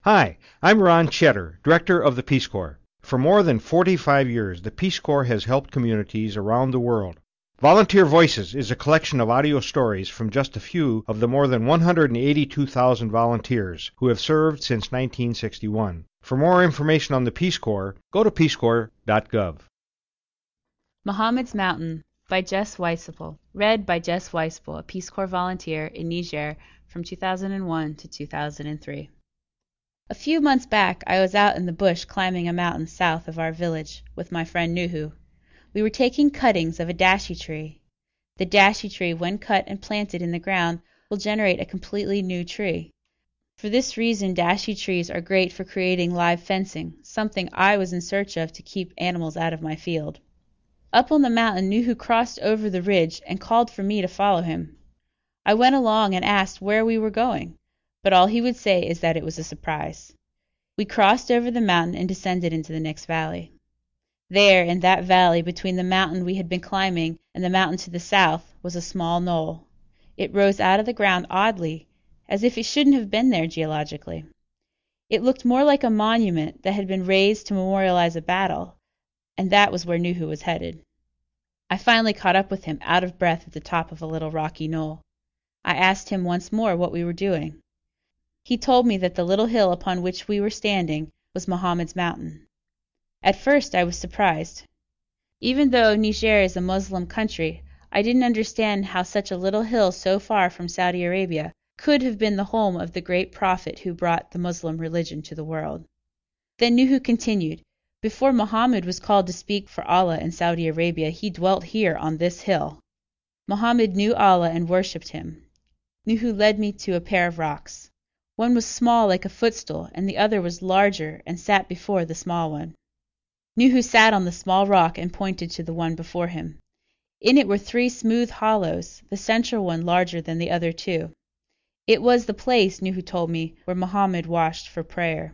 Hi, I'm Ron Cheddar, Director of the Peace Corps. For more than 45 years, the Peace Corps has helped communities around the world. Volunteer Voices is a collection of audio stories from just a few of the more than 182,000 volunteers who have served since 1961. For more information on the Peace Corps, go to peacecorps.gov. Muhammad's Mountain by Jess Weisable. Read by Jess Weisable, a Peace Corps volunteer in Niger from 2001 to 2003. A few months back I was out in the bush climbing a mountain south of our village with my friend Nuhu. We were taking cuttings of a dashi tree. The dashi tree, when cut and planted in the ground, will generate a completely new tree. For this reason, dashi trees are great for creating live fencing, something I was in search of to keep animals out of my field. Up on the mountain, Nuhu crossed over the ridge and called for me to follow him. I went along and asked where we were going, but all he would say is that it was a surprise. We crossed over the mountain and descended into the next valley. There, in that valley, between the mountain we had been climbing and the mountain to the south, was a small knoll. It rose out of the ground oddly, as if it shouldn't have been there geologically. It looked more like a monument that had been raised to memorialize a battle, and that was where Nuhu was headed. I finally caught up with him, out of breath at the top of a little rocky knoll. I asked him once more what we were doing. He told me that the little hill upon which we were standing was Muhammad's Mountain. At first I was surprised. Even though Niger is a Muslim country, I didn't understand how such a little hill so far from Saudi Arabia could have been the home of the great prophet who brought the Muslim religion to the world. Then Nuhu continued, before Muhammad was called to speak for Allah in Saudi Arabia, he dwelt here on this hill. Muhammad knew Allah and worshipped him. Nuhu led me to a pair of rocks. One was small like a footstool, and the other was larger and sat before the small one. Nuhu sat on the small rock and pointed to the one before him. In it were 3 smooth hollows, the central one larger than the other 2. It was the place, Nuhu told me, where Muhammad washed for prayer.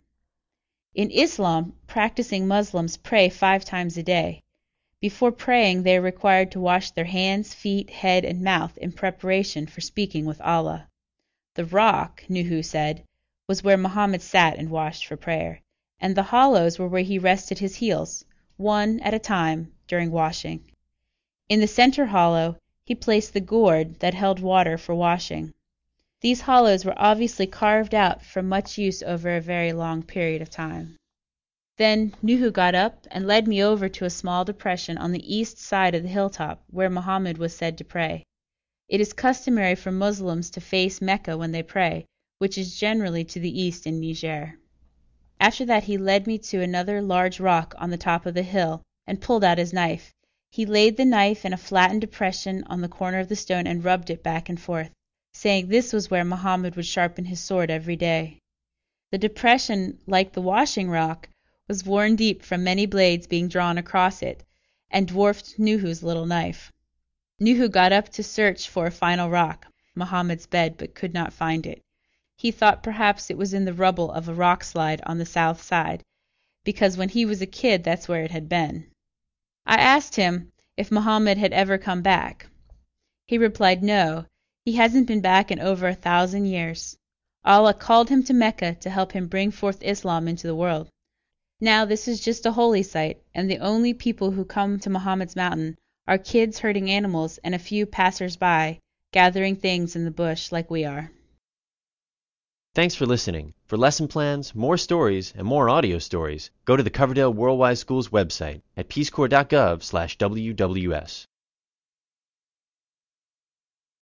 In Islam, practicing Muslims pray 5 times a day. Before praying, they are required to wash their hands, feet, head, and mouth in preparation for speaking with Allah. The rock, Nuhu said, was where Muhammad sat and washed for prayer, and the hollows were where he rested his heels, one at a time, during washing. In the center hollow, he placed the gourd that held water for washing. These hollows were obviously carved out from much use over a very long period of time. Then Nuhu got up and led me over to a small depression on the east side of the hilltop where Muhammad was said to pray. It is customary for Muslims to face Mecca when they pray, which is generally to the east in Niger. After that he led me to another large rock on the top of the hill and pulled out his knife. He laid the knife in a flattened depression on the corner of the stone and rubbed it back and forth, saying this was where Muhammad would sharpen his sword every day. The depression, like the washing rock, was worn deep from many blades being drawn across it, and dwarfed Nuhu's little knife. Nuhu got up to search for a final rock, Muhammad's bed, but could not find it. He thought perhaps it was in the rubble of a rock slide on the south side, because when he was a kid that's where it had been. I asked him if Muhammad had ever come back. He replied no, he hasn't been back in over 1,000 years. Allah called him to Mecca to help him bring forth Islam into the world. Now this is just a holy site, and the only people who come to Muhammad's Mountain are kids herding animals and a few passers-by gathering things in the bush like we are. Thanks for listening. For lesson plans, more stories, and more audio stories, go to the Coverdale Worldwide Schools website at peacecorps.gov/WWS.